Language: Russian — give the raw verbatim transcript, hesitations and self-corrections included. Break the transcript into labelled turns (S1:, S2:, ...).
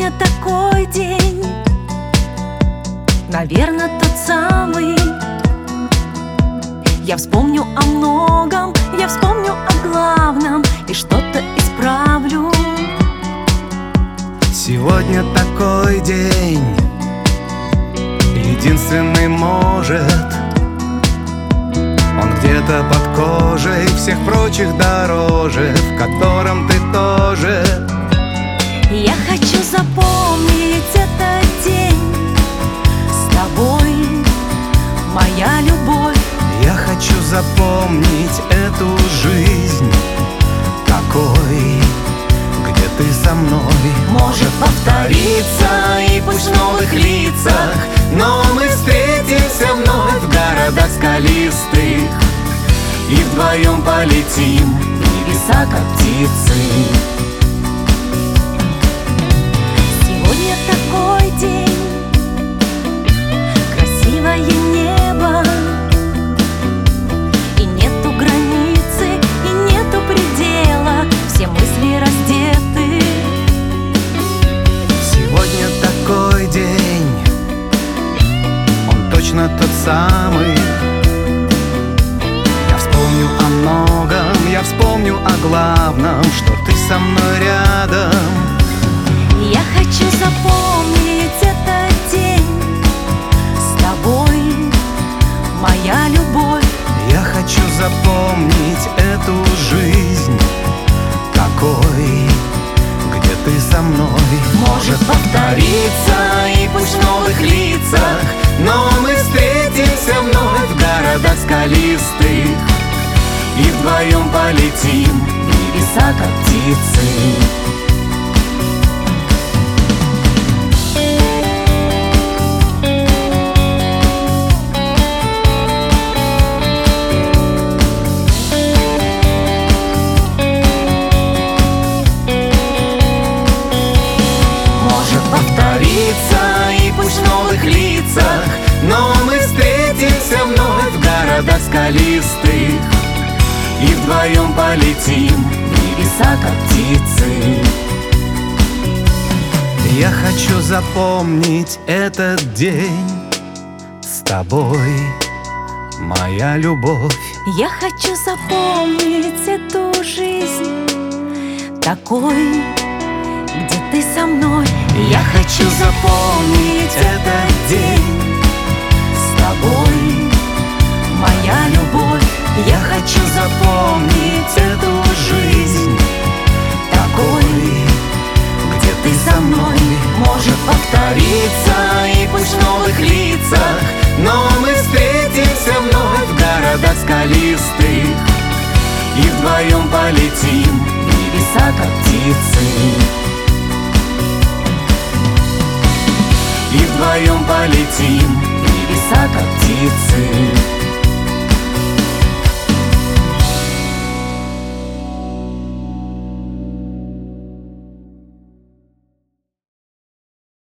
S1: Сегодня такой день, наверное, тот самый. Я вспомню о многом, я вспомню о главном и что-то исправлю.
S2: Сегодня такой день, единственный может. Он где-то под кожей всех прочих дороже, в котором ты тоже.
S1: Я хочу запомнить этот день с тобой, моя любовь.
S2: Я хочу запомнить эту жизнь такой, где ты со мной.
S1: Может повториться и пусть в новых лицах,
S2: но мы встретимся вновь в городах скалистых и вдвоем полетим в небеса, как птицы.
S1: Сегодня такой день, красивое небо, и нету границы, и нету предела, все мысли раздеты.
S2: Сегодня такой день, он точно тот самый. Я вспомню о многом, я вспомню о главном, что ты со мной рядом.
S1: Я хочу запомнить этот день с тобой, моя любовь.
S2: Я хочу запомнить эту жизнь такой, где ты со мной.
S1: Может повториться
S2: и пусть в новых лицах, но мы встретимся вновь в городах скалистых и вдвоем полетим в небеса, как птицы. И пусть в новых лицах, но мы встретимся вновь в городах скалистых и вдвоем полетим в небеса, как птицы. Я хочу запомнить этот день с тобой, моя любовь.
S1: Я хочу запомнить эту жизнь такой, где ты со мной.
S2: Я хочу запомнить этот день с тобой, моя любовь. Я хочу запомнить эту жизнь такой, где ты со мной.
S1: Может повториться
S2: и пусть в новых лицах, но мы встретимся вновь в городах скалистых и вдвоем полетим в небеса, как птицы. И вдвоем полетим в небеса, как птицы.